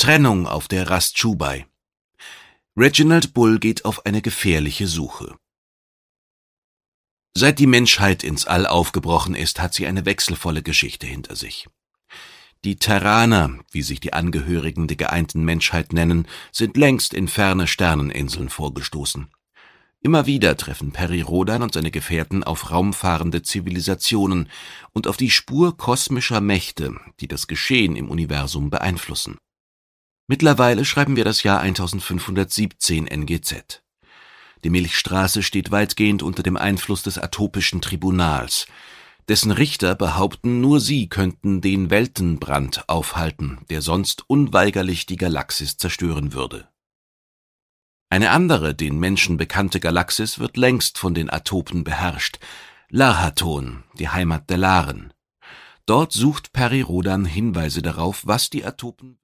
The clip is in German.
Trennung auf der Rast Chubai. Reginald Bull geht auf eine gefährliche Suche. Seit die Menschheit ins All aufgebrochen ist, hat sie eine wechselvolle Geschichte hinter sich. Die Terraner, wie sich die Angehörigen der geeinten Menschheit nennen, sind längst in ferne Sterneninseln vorgestoßen. Immer wieder treffen Peri Rhodan und seine Gefährten auf raumfahrende Zivilisationen und auf die Spur kosmischer Mächte, die das Geschehen im Universum beeinflussen. Mittlerweile schreiben wir das Jahr 1517 NGZ. Die Milchstraße steht weitgehend unter dem Einfluss des Atopischen Tribunals. Dessen Richter behaupten, nur sie könnten den Weltenbrand aufhalten, der sonst unweigerlich die Galaxis zerstören würde. Eine andere, den Menschen bekannte Galaxis wird längst von den Atopen beherrscht, Larhaton, die Heimat der Laren. Dort sucht Peri Rhodan Hinweise darauf, was die Atopen